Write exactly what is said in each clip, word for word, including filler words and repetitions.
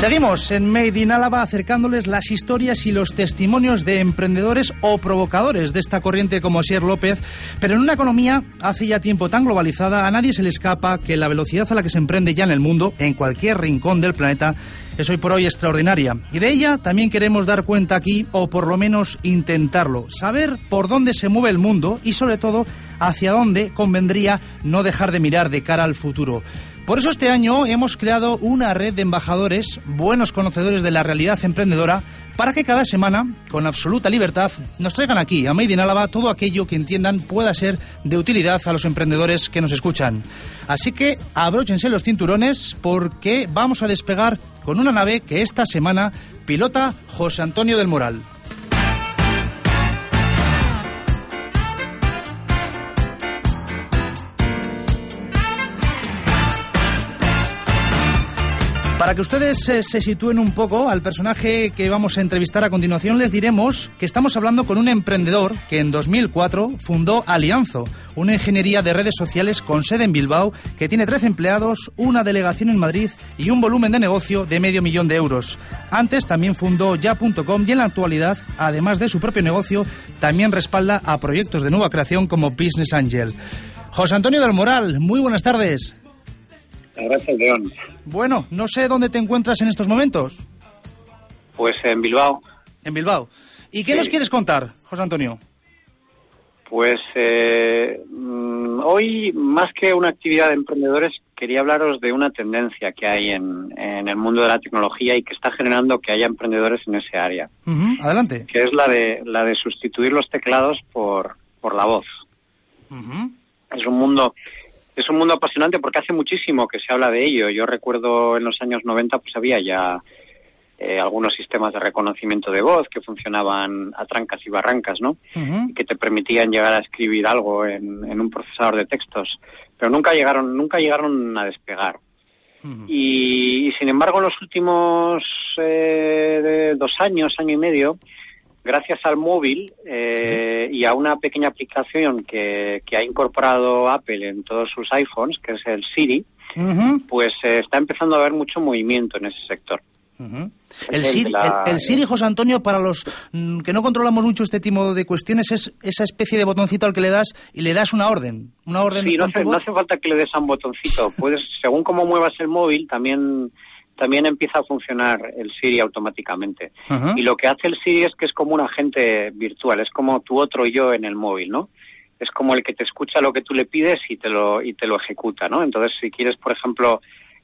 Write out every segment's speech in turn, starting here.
Seguimos en Made in Álava acercándoles las historias y los testimonios de emprendedores o provocadores de esta corriente como Asier López, pero en una economía hace ya tiempo tan globalizada, a nadie se le escapa que la velocidad a la que se emprende ya en el mundo, en cualquier rincón del planeta, es hoy por hoy extraordinaria. Y de ella también queremos dar cuenta aquí, o por lo menos intentarlo, saber por dónde se mueve el mundo y sobre todo hacia dónde convendría no dejar de mirar de cara al futuro. Por eso este año hemos creado una red de embajadores, buenos conocedores de la realidad emprendedora, para que cada semana, con absoluta libertad, nos traigan aquí, a Made in Álava, todo aquello que entiendan pueda ser de utilidad a los emprendedores que nos escuchan. Así que abróchense los cinturones porque vamos a despegar con una nave que esta semana pilota José Antonio del Moral. Para que ustedes eh, se sitúen un poco al personaje que vamos a entrevistar a continuación, les diremos que estamos hablando con un emprendedor que en dos mil cuatro fundó Alianzo, una ingeniería de redes sociales con sede en Bilbao, que tiene trece empleados, una delegación en Madrid y un volumen de negocio de medio millón de euros. Antes también fundó ya punto com y en la actualidad, además de su propio negocio, también respalda a proyectos de nueva creación como Business Angel. José Antonio del Moral, muy buenas tardes. Gracias, León. Bueno, no sé dónde te encuentras en estos momentos. Pues en Bilbao. En Bilbao. ¿Y qué sí. nos quieres contar, José Antonio? Pues eh, hoy, más que una actividad de emprendedores, quería hablaros de una tendencia que hay en, en el mundo de la tecnología y que está generando que haya emprendedores en ese área. Uh-huh. Adelante. Que es la de la de sustituir los teclados por, por la voz. Uh-huh. Es un mundo... Es un mundo apasionante porque hace muchísimo que se habla de ello. Yo recuerdo en los años noventa pues había ya eh, algunos sistemas de reconocimiento de voz que funcionaban a trancas y barrancas, ¿no? Uh-huh. Y que te permitían llegar a escribir algo en, en un procesador de textos, pero nunca llegaron, nunca llegaron a despegar. Uh-huh. Y, y sin embargo en los últimos eh, de dos años, año y medio, gracias al móvil eh, sí. y a una pequeña aplicación que, que ha incorporado Apple en todos sus iPhones, que es el Siri, uh-huh. pues eh, está empezando a haber mucho movimiento en ese sector. Uh-huh. El, Siri, la... el, el Siri, José Antonio, para los mm, que no controlamos mucho este tipo de cuestiones, es esa especie de botoncito al que le das y le das una orden. Una orden. Sí, no hace, no hace falta que le des a un botoncito. Puedes, según cómo muevas el móvil, también... también empieza a funcionar el Siri automáticamente. Uh-huh. Y lo que hace el Siri es que es como un agente virtual, es como tu otro yo en el móvil, ¿no? Es como el que te escucha lo que tú le pides y te lo y te lo ejecuta, ¿no? Entonces, si quieres, por ejemplo,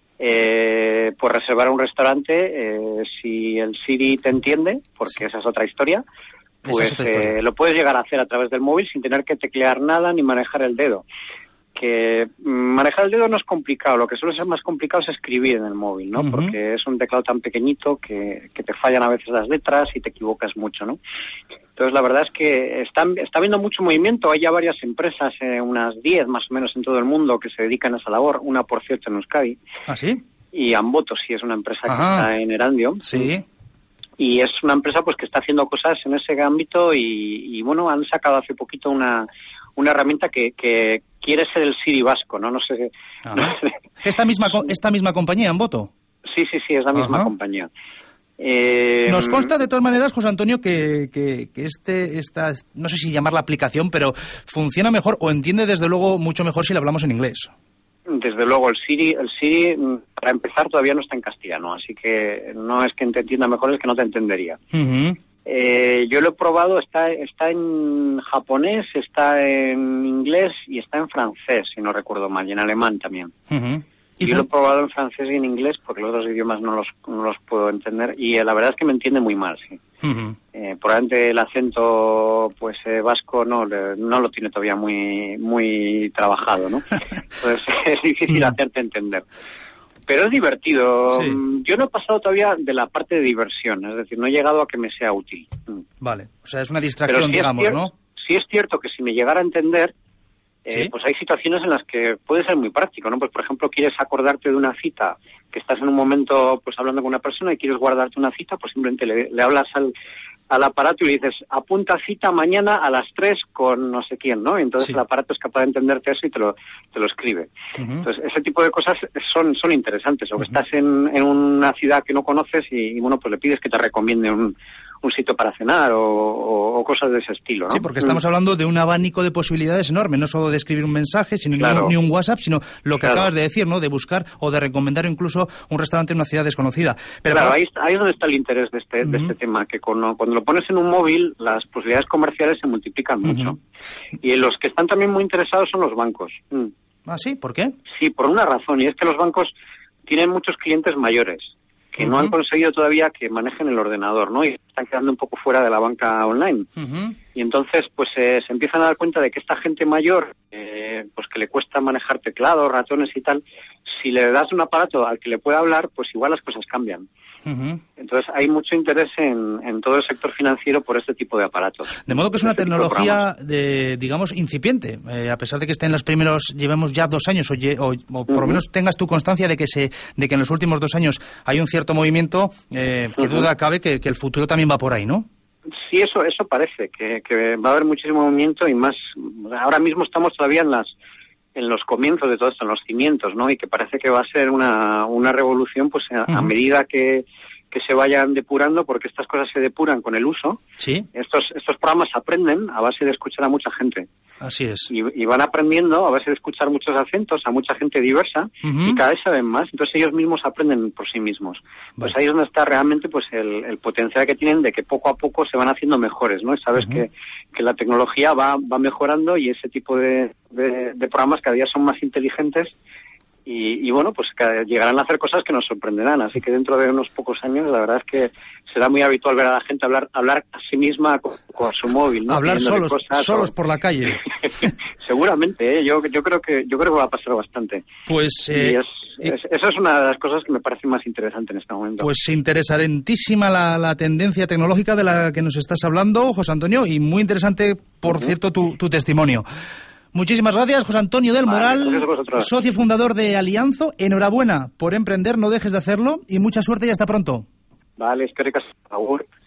eh, pues reservar un restaurante, eh, si el Siri te entiende, porque esa es otra historia, pues otra historia. Eh, lo puedes llegar a hacer a través del móvil sin tener que teclear nada ni manejar el dedo. Que manejar el dedo no es complicado, lo que suele ser más complicado es escribir en el móvil, ¿no? Uh-huh. Porque es un teclado tan pequeñito que, que te fallan a veces las letras y te equivocas mucho, ¿no? Entonces la verdad es que están, está habiendo mucho movimiento, hay ya varias empresas, eh, unas diez más o menos en todo el mundo que se dedican a esa labor, una por cierto en Euskadi. ¿Ah, sí? Y Amboto sí es una empresa Ajá. que está en Erandio. Sí. Y es una empresa pues que está haciendo cosas en ese ámbito y, y bueno, han sacado hace poquito una... una herramienta que, que quiere ser el Siri vasco, ¿no? No sé. No sé. ¿Esta misma esta misma compañía, Amboto? Sí, sí, sí, es la misma Ajá. compañía. Eh, Nos consta de todas maneras, José Antonio, que, que, que este, esta, no sé si llamarla aplicación, pero funciona mejor o entiende desde luego mucho mejor si le hablamos en inglés. Desde luego, el Siri, el Siri, para empezar, todavía no está en castellano, así que no es que te entienda mejor, es que no te entendería. Uh-huh. Eh, yo lo he probado, está está en japonés, está en inglés y está en francés, si no recuerdo mal, y en alemán también. Uh-huh. ¿Y yo fue? Lo he probado en francés y en inglés porque los otros idiomas no los no los puedo entender y eh, la verdad es que me entiende muy mal, sí. Uh-huh. Eh, probablemente el acento pues eh, vasco no no lo tiene todavía muy muy trabajado, ¿no? Entonces es difícil uh-huh. hacerte entender. Pero es divertido. Sí. Yo no he pasado todavía de la parte de diversión, es decir, no he llegado a que me sea útil. Vale, o sea, es una distracción, sí digamos, cierto, ¿no? Sí es cierto que si me llegara a entender, eh, ¿Sí? pues hay situaciones en las que puede ser muy práctico, ¿no? Pues, por ejemplo, quieres acordarte de una cita, que estás en un momento, pues, hablando con una persona y quieres guardarte una cita, pues simplemente le, le hablas al, al aparato y le dices, apunta cita mañana a las tres con no sé quién, ¿no? Y entonces sí. el aparato es capaz de entenderte eso y te lo, te lo escribe. Uh-huh. Entonces, ese tipo de cosas son, son interesantes. O que uh-huh. estás en, en una ciudad que no conoces y, y, bueno, pues le pides que te recomiende un, un sitio para cenar o, o, o cosas de ese estilo, ¿no? Sí, porque estamos mm. hablando de un abanico de posibilidades enorme, no solo de escribir un mensaje, sino claro. ni, ni un WhatsApp, sino lo que claro. acabas de decir, ¿no? De buscar o de recomendar incluso un restaurante en una ciudad desconocida. Pero claro, para... ahí, ahí es donde está el interés de este, uh-huh. de este tema, que cuando, cuando lo pones en un móvil, las posibilidades comerciales se multiplican uh-huh. mucho. Y los que están también muy interesados son los bancos. Mm. ¿Ah, sí? ¿Por qué? Sí, por una razón, y es que los bancos tienen muchos clientes mayores que uh-huh. no han conseguido todavía que manejen el ordenador, ¿no? Y están quedando un poco fuera de la banca online. Uh-huh. Y entonces, pues eh, se empiezan a dar cuenta de que esta gente mayor, eh, pues que le cuesta manejar teclados, ratones y tal, si le das un aparato al que le pueda hablar, pues igual las cosas cambian. Uh-huh. Entonces hay mucho interés en, en todo el sector financiero por este tipo de aparatos. De modo que es una este tecnología, de, digamos, incipiente, eh, a pesar de que esté en los primeros, llevemos ya dos años, o, o, o por uh-huh. lo menos tengas tu constancia de que se, de que en los últimos dos años hay un cierto movimiento, eh, que uh-huh. duda cabe que, que el futuro también va por ahí, ¿no? Sí, eso, eso parece, que, que va a haber muchísimo movimiento y más. Ahora mismo estamos todavía en las en los comienzos de todo esto, en los cimientos, ¿no? Y que parece que va a ser una, una revolución, pues a, uh-huh. a medida que, que se vayan depurando, porque estas cosas se depuran con el uso. Sí. Estos, estos programas aprenden a base de escuchar a mucha gente. Así es. Y, y van aprendiendo a base de escuchar muchos acentos, a mucha gente diversa, uh-huh. y cada vez saben más. Entonces ellos mismos aprenden por sí mismos. Pues vale. Ahí es donde está realmente pues el, el potencial que tienen de que poco a poco se van haciendo mejores, ¿no? Y sabes uh-huh. que, que la tecnología va, va mejorando y ese tipo de, de, de programas cada día son más inteligentes. Y, y bueno, pues que llegarán a hacer cosas que nos sorprenderán. Así que dentro de unos pocos años, la verdad es que será muy habitual ver a la gente hablar hablar a sí misma con, con su móvil, ¿no? Hablar solos, solos o... por la calle. Seguramente, ¿eh? yo yo creo que yo creo que va a pasar bastante. Pues eh, es, eh, es, esa es una de las cosas que me parece más interesante en este momento. Pues interesantísima la, la tendencia tecnológica de la que nos estás hablando, José Antonio, y muy interesante, por uh-huh. cierto, tu, tu testimonio. Muchísimas gracias, José Antonio del Moral, vale, socio fundador de Alianzo. Enhorabuena por emprender, no dejes de hacerlo y mucha suerte y hasta pronto. Vale, es que ricas, agur.